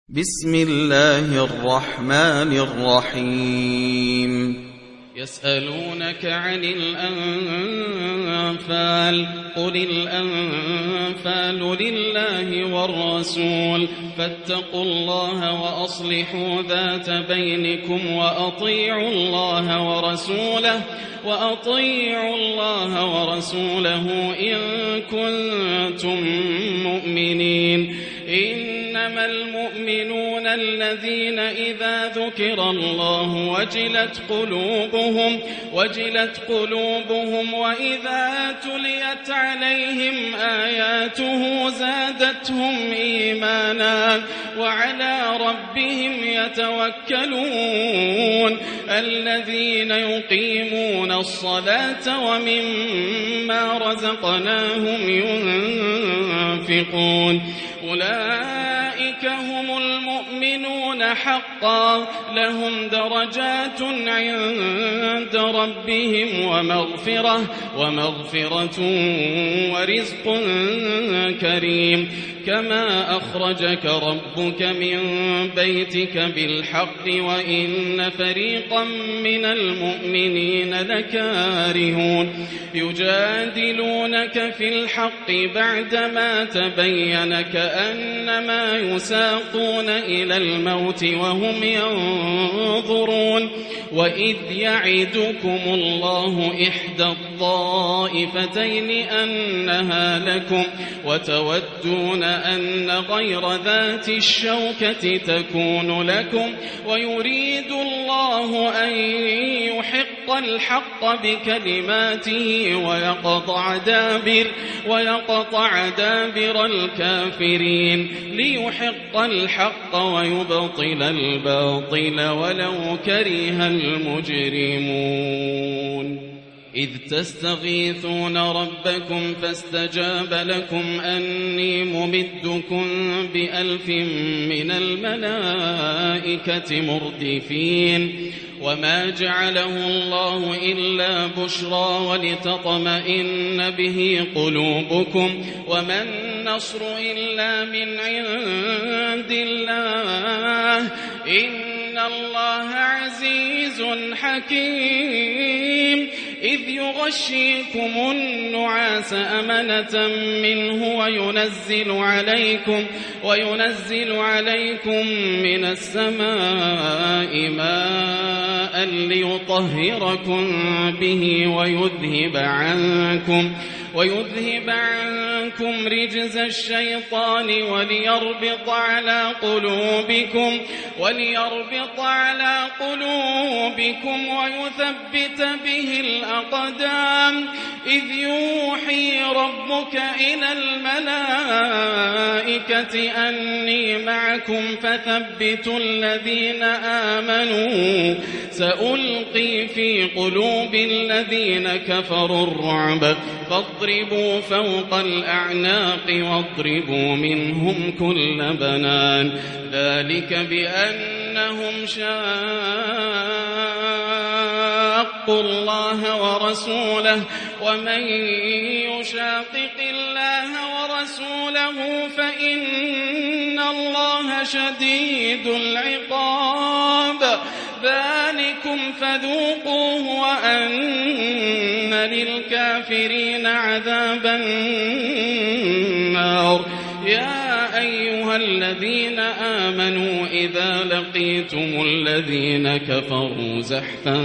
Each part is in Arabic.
بسم الله الرحمن الرحيم يسألونك عن الأنفال قل الأنفال لله والرسول فاتقوا الله وأصلحوا ذات بينكم وأطيعوا الله ورسوله إن كنتم مؤمنين إنما المؤمنون الذين إذا ذكر الله وجلت قلوبهم وإذا تليت عليهم آياته زادتهم إيمانا وعلى ربهم يتوكلون الذين يقيمون الصلاة ومما رزقناهم ينفقون أولئك هم المؤمنون حقا لهم درجات عند ربهم ومغفرة ورزق كريم كما أخرجك ربك من بيتك بالحق وإن فريقا من المؤمنين لكارهون يجادلونك في الحق بعدما تبين كأنما يساقون إلى الموت وهم ينظرون وإذ يعدكم الله إحدى الطائفتين أنها لكم وتودون أن غير ذات الشوكة تكون لكم ويريد الله أن يحق الحق بكلماته ويقطع دابر الكافرين ليحق الحق ويبطل الباطل ولو كره المجرمون إذ تستغيثون ربكم فاستجاب لكم أني ممدكم ب1000 من الملائكة مردفين وما جعله الله إلا بشرى ولتطمئن به قلوبكم وما النصر إلا من عند الله إن الله عزيز حكيم إذ يغشيكم النعاس أمنة منه وينزل عليكم من السماء ماء ليطهركم به ويذهب عنكم رجز الشيطان وليربط على قلوبكم ويثبت به الأقدام إذ يوحي ربك إلى الملائكة أني معكم فثبتوا الذين آمنوا سألقي في قلوب الذين كفروا الرعب فاضربوا فوق الأعناق واضربوا منهم كل بنان ذلك بأنهم شاقوا الله ورسوله ومن يشاقق الله ورسوله فإن الله شديد العقاب ذلكم فذوقوه وأن للكافرين عذاب النار يا أيها الذين آمنوا إذا لقيتم الذين كفروا زحفا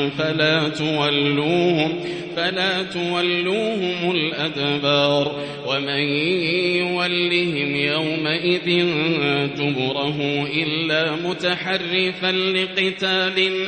فلا تولوهم الأدبار ومن يولهم يومئذ دبره إلا متحرفا لقتال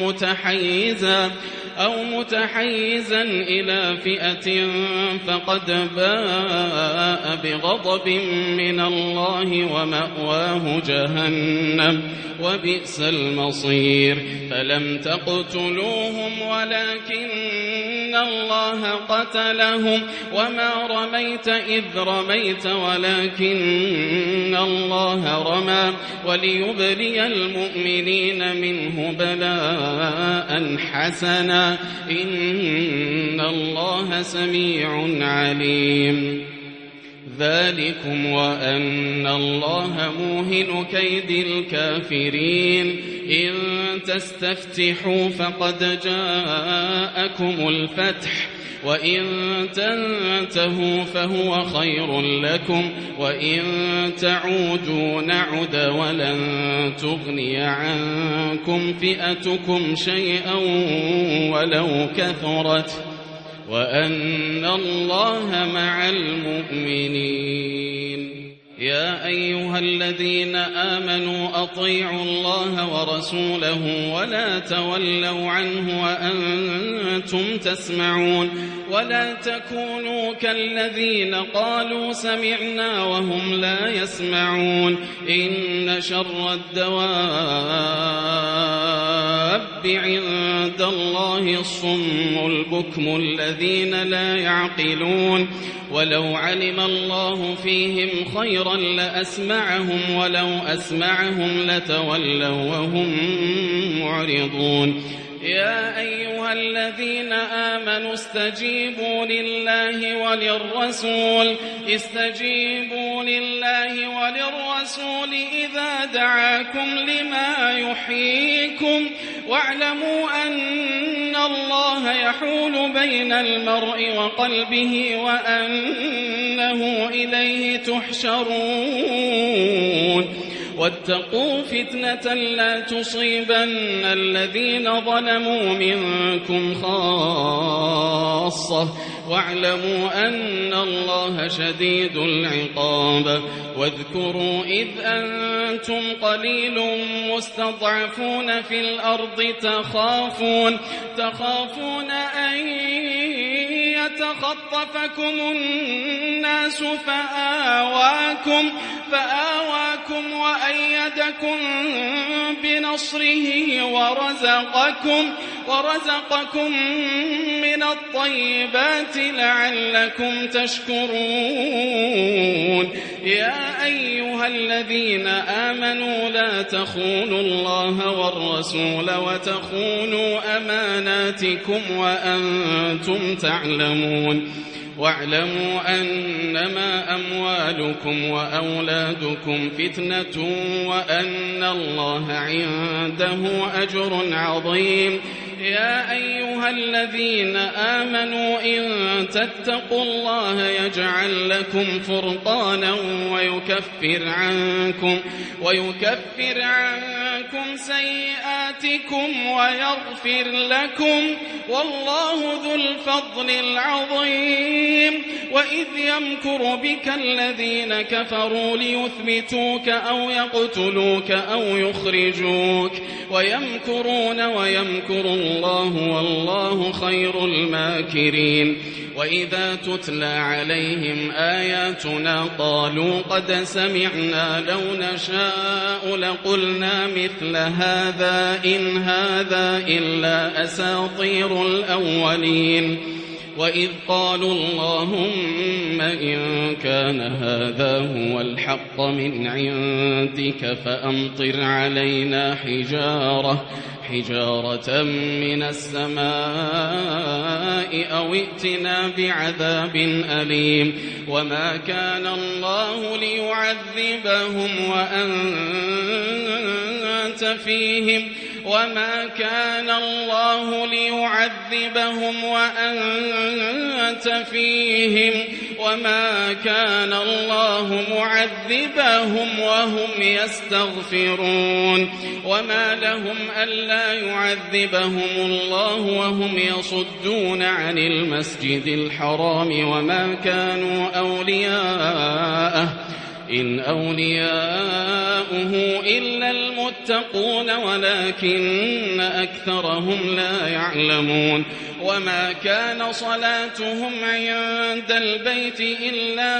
أو متحيزا إلى فئة فقد باء بغضب من الله ومأواه جهنم وبئس المصير فلم تقتلوهم ولكن الله قتلهم وما رميت إذ رميت ولكن الله رمى وليبلي المؤمنين منه بلاء حسنا إن الله سميع عليم ذلكم وأن الله موهن كيد الكافرين إن تستفتحوا فقد جاءكم الفتح وإن تنتهوا فهو خير لكم وإن تعودوا نعد ولن تغني عنكم فئتكم شيئا ولو كثرت وأن الله مع المؤمنين يا أيها الذين آمنوا أطيعوا الله ورسوله ولا تولوا عنه وأنتم تسمعون ولا تكونوا كالذين قالوا سمعنا وهم لا يسمعون إن شر الدواب عند الله الصم البكم الذين لا يعقلون ولو علم الله فيهم خيرا لأسمعهم ولو أسمعهم لتولوا وهم معرضون يا أيها الذين آمنوا استجيبوا لله وللرسول إذا دعاكم لما يحييكم واعلموا أن الله يحول بين المرء وقلبه وأنه إليه تحشرون واتقوا فتنة لا تصيبن الذين ظلموا منكم خاصة واعلموا أن الله شديد العقاب واذكروا إذ أنتم قليل مستضعفون في الأرض تخافون أن يتخطفكم الناس فآواكم وأيدكم بنصره ورزقكم من الطيبات لعلكم تشكرون يا أيها الذين آمنوا لا تخونوا الله والرسول وتخونوا أماناتكم وأنتم تعلمون واعلموا أنما أموالكم وأولادكم فتنة وأن الله عنده أجر عظيم يا أيها الذين آمنوا إن تتقوا الله يجعل لكم فرقانا ويكفر عنكم سيئاتكم ويغفر لكم والله ذو الفضل العظيم وإذ يمكر بك الذين كفروا ليثبتوك أو يقتلوك أو يخرجوك ويمكرون ويمكر الله والله خير الماكرين وإذا تتلى عليهم آياتنا قالوا قد سمعنا لو نشاء لقلنا مثل هذا إن هذا إلا أساطير الأولين وإذ قالوا اللهم إن كان هذا هو الحق من عندك فأمطر علينا حجارة من السماء أو ائتنا بعذاب أليم وما كان الله ليعذبهم وأنت فيهم وما كان الله ليعذبهم وأنت فيهم وما كان الله معذبهم وهم يستغفرون وما لهم ألا يعذبهم الله وهم يصدون عن المسجد الحرام وما كانوا أولياءه إن أولياؤه إلا المتقون ولكن أكثرهم لا يعلمون وما كان صلاتهم عند البيت إلا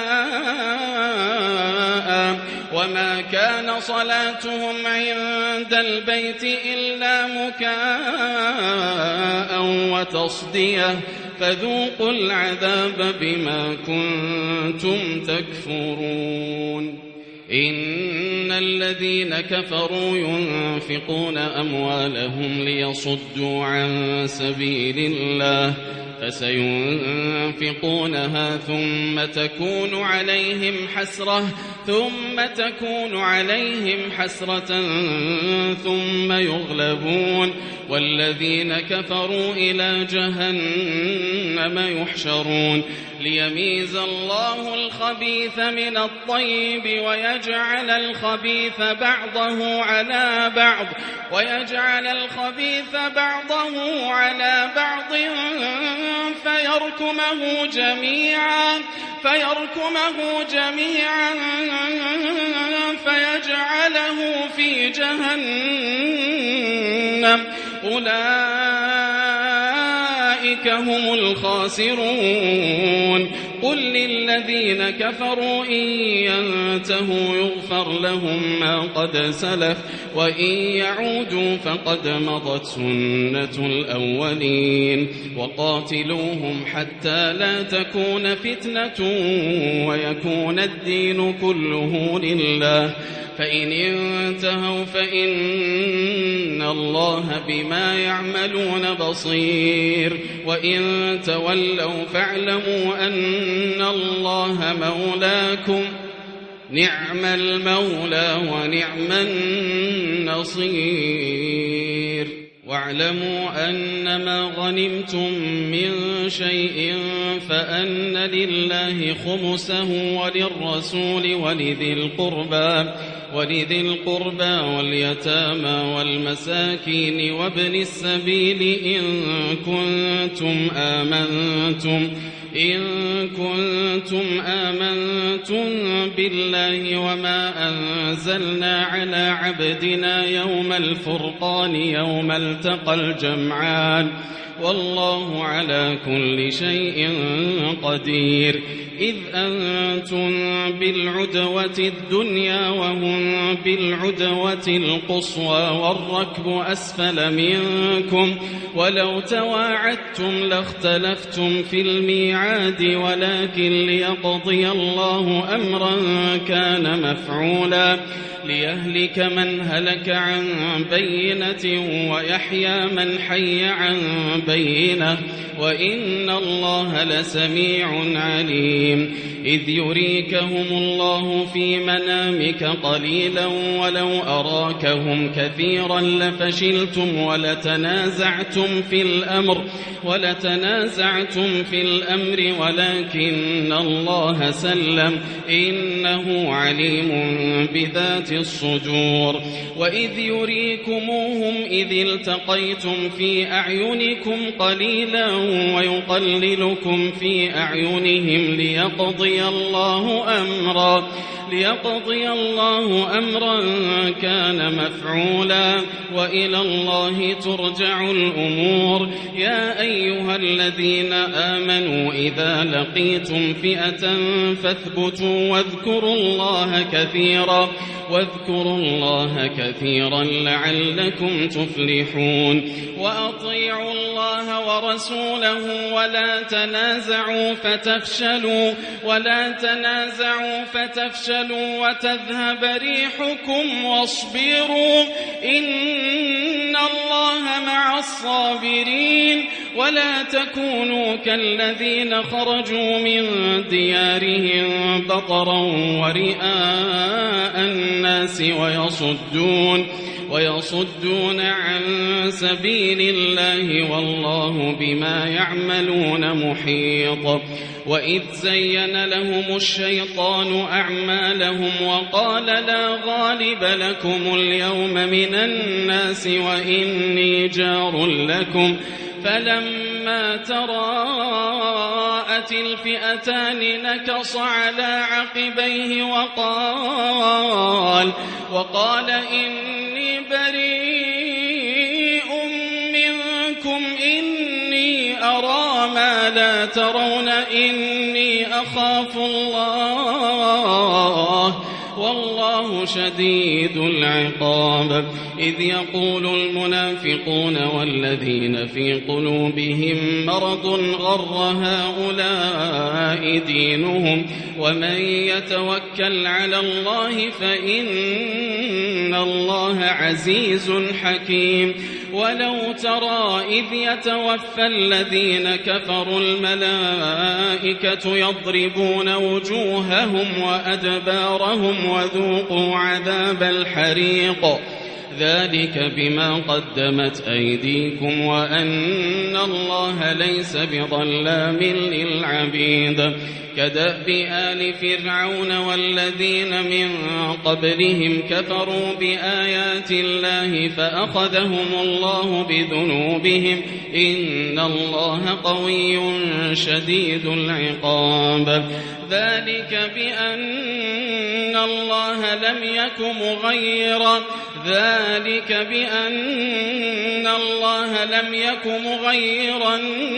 مكاء وتصدية فذوقوا العذاب بما كنتم تكفرون إن الذين كفروا ينفقون أموالهم ليصدوا عن سبيل الله فسينفقونها ثم تكون عليهم حسرة ثم يغلبون والذين كفروا إلى جهنم يحشرون ليميز الله الخبيث من الطيب ويجعل الخبيث بعضه على بعض فيركمه جميعا فيجعله في جهنم أولئك هم الخاسرون قل للذين كفروا إن ينتهوا يغفر لهم ما قد سلف وإن يعودوا فقد مضت سنة الأولين وقاتلوهم حتى لا تكون فتنة ويكون الدين كله لله فإن انتهوا فإن الله بما يعملون بصير وإن تولوا فاعلموا أن الله مولاكم نعم المولى ونعم النصير واعلموا أنما غنمتم من شيء فأن لله خمسه وللرسول ولذي القربى واليتامى والمساكين وابن السبيل إن كنتم آمنتم بالله وما أنزلنا على عبدنا يوم الفرقان يوم التقى الجمعان والله على كل شيء قدير إذ أنتم بالعدوة الدنيا وهم بالعدوة القصوى والركب أسفل منكم ولو تواعدتم لاختلفتم في الميعاد ولكن ليقضي الله أمرا كان مفعولا ليهلك من هلك عن بينة ويحيى من حي عن بينة وإن الله لسميع عليم إذ يريكهم الله في منامك قليلا ولو أراكهم كثيرا لفشلتم ولتنازعتم في الأمر ولكن الله سلم إنه عليم بذات الصدور وإذ يريكموهم إذ التقيتم في أعينكم قليلا ويقللكم في أعينهم ليقضي الله أمرا كان مفعولا وإلى الله ترجع الأمور يا أيها الذين آمنوا إذا لقيتم فئة فاثبتوا واذكروا الله كثيرا لعلكم تفلحون وأطيعوا الله ورسوله ولا تنازعوا فتفشلوا وتذهب ريحكم واصبروا إن الله مع الصابرين ولا تكونوا كالذين خرجوا من ديارهم بطرا ورئاء الناس ويصدون عن سبيل الله والله بما يعملون محيط وإذ زين لهم الشيطان أعمالهم وقال لا غالب لكم اليوم من الناس وإني جار لكم فلما تراءت الفئتان نكص على عقبيه وقال إني بريء منكم إني أرى ما لا ترون إني أخاف الله والله شديد العقاب إذ يقول المنافقون والذين في قلوبهم مرض غر هؤلاء دينهم ومن يتوكل على الله فإن الله عزيز حكيم ولو ترى إذ يتوفى الذين كفروا الملائكة يضربون وجوههم وأدبارهم وذوقوا عذاب الحريق ذلك بما قدمت أيديكم وأن الله ليس بظلام للعبيد كدأب آل فرعون والذين من قبلهم كفروا بآيات الله فأخذهم الله بذنوبهم إن الله قوي شديد العقاب ذلك بأن الله لم يك مغيرا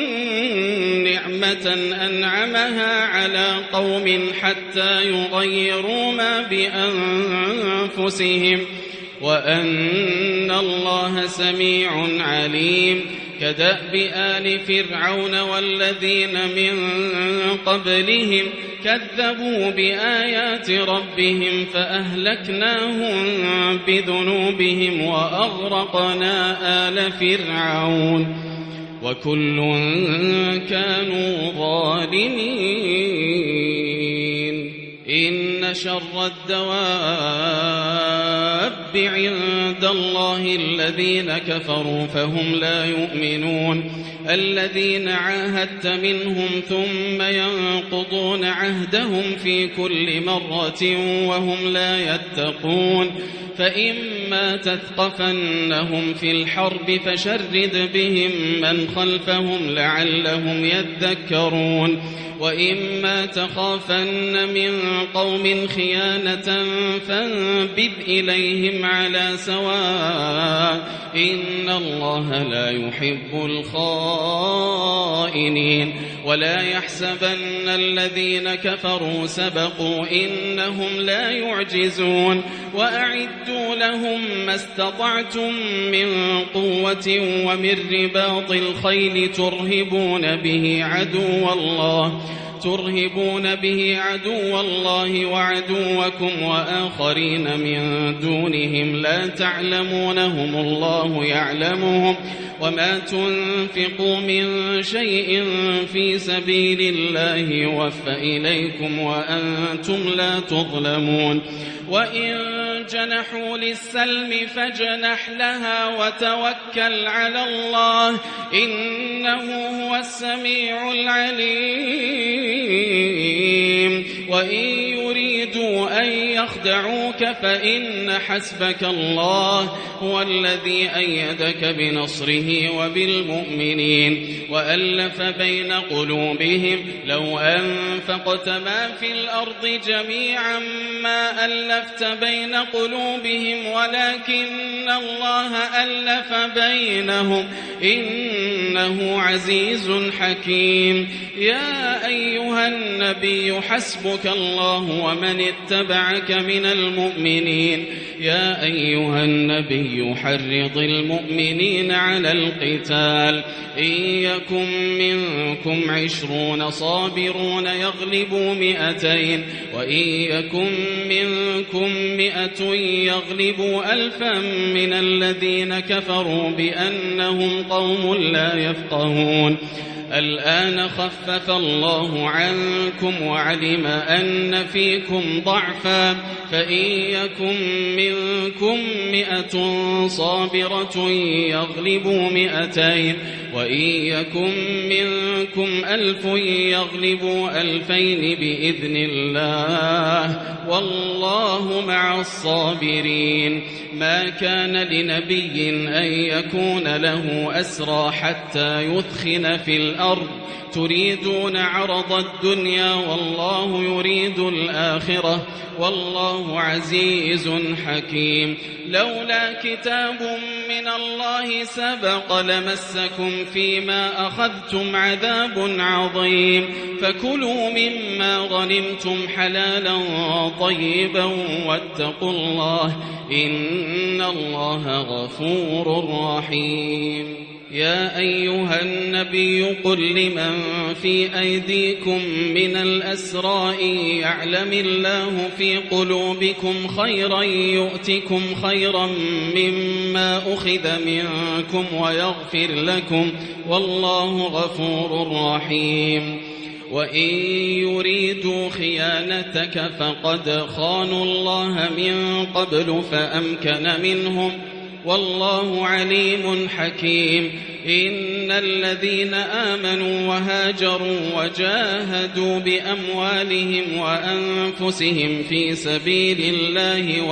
نعمة أنعمها على قوم حتى يغيروا ما بأنفسهم وأن الله سميع عليم كدأب آل فرعون والذين من قبلهم كذبوا بآيات ربهم فأهلكناهم بذنوبهم وأغرقنا آل فرعون وكل كانوا ظالمين إن شر الدواب عند الله الذين كفروا فهم لا يؤمنون الذين عاهدت منهم ثم ينقضون عهدهم في كل مرة وهم لا يتقون فإما تثقفنهم في الحرب فشرد بهم من خلفهم لعلهم يذكرون وإما تخافن من قوم خيانة فانبذ إليهم على سواء إن الله لا يحب الخائنين ولا يحسبن الذين كفروا سبقوا إنهم لا يعجزون وأعدوا لهم ما استطعتم من قوة ومن رباط الخيل ترهبون به عدو الله وعدوكم وآخرين من دونهم لا تعلمونهم الله يعلمهم وما تنفقوا من شيء في سبيل الله يوفى إليكم وأنتم لا تظلمون وإن جنحوا للسلم فاجنح لها وتوكل على الله إنه هو السميع العليم وإن يريدوا أن يخدعوك فإن حسبك الله هو الذي أيدك بنصره وبالمؤمنين وألف بين قلوبهم لو أنفقت ما في الأرض جميعا ما ألفت بين قلوبهم ولكن الله ألف بينهم إنه عزيز حكيم يا أيها النبي حسبك الله ومن اتبعك من المؤمنين يا أيها النبي حرض المؤمنين على القتال إن يكن منكم 20 صابرون يغلبوا 200 وإن يكن منكم 100 يغلبوا 1000 من الذين كفروا بأنهم قوم لا يفقهون الآن خفف الله عنكم وعلم أن فيكم ضعفا فإن يكن منكم 100 صابرة يغلبوا 200 وإن يكن منكم 1000 يغلبوا 2000 بإذن الله والله مع الصابرين ما كان لنبي أن يكون له أسرى حتى يثخن في الأرض تريدون عرض الدنيا والله يريد الآخرة والله عزيز حكيم لولا كتاب من الله سبق لمسكم فيما أخذتم عذاب عظيم فكلوا مما غنمتم حلالا طيبا واتقوا الله إن الله غفور رحيم يا أيها النبي قل لمن في أيديكم من الأسرى إن يعلم الله في قلوبكم خيرا يؤتكم خيرا مما أخذ منكم ويغفر لكم والله غفور رحيم وإن يريدوا خيانتك فقد خانوا الله من قبل فأمكن منهم والله عليم حكيم إن الذين آمنوا وهاجروا وجاهدوا بأموالهم وأنفسهم في سبيل الله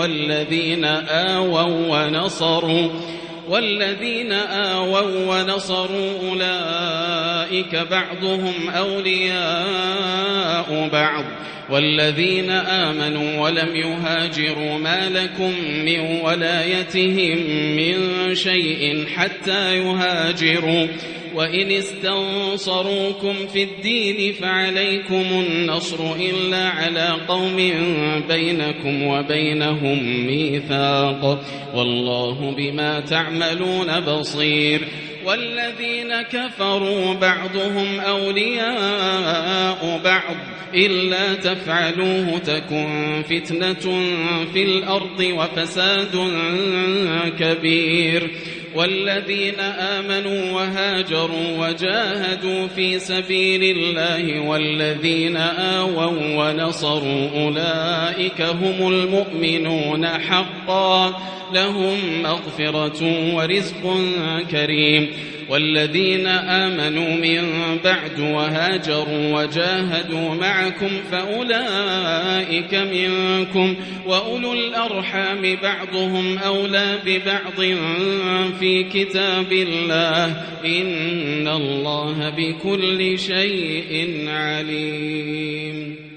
والذين آووا ونصروا أولئك بعضهم أولياء بعض والذين آمنوا ولم يهاجروا ما لكم من ولايتهم من شيء حتى يهاجروا وإن استنصروكم في الدين فعليكم النصر إلا على قوم بينكم وبينهم ميثاق والله بما تعملون بصير والذين كفروا بعضهم أولياء بعض إلا تفعلوه تكن فتنة في الأرض وفساد كبير والذين آمنوا وهاجروا وجاهدوا في سبيل الله والذين آووا ونصروا أولئك هم المؤمنون حقا لهم مغفرة ورزق كريم والذين آمنوا من بعد وهاجروا وجاهدوا معكم فأولئك منكم وأولو الأرحام بعضهم أولى ببعض في كتاب الله إن الله بكل شيء عليم.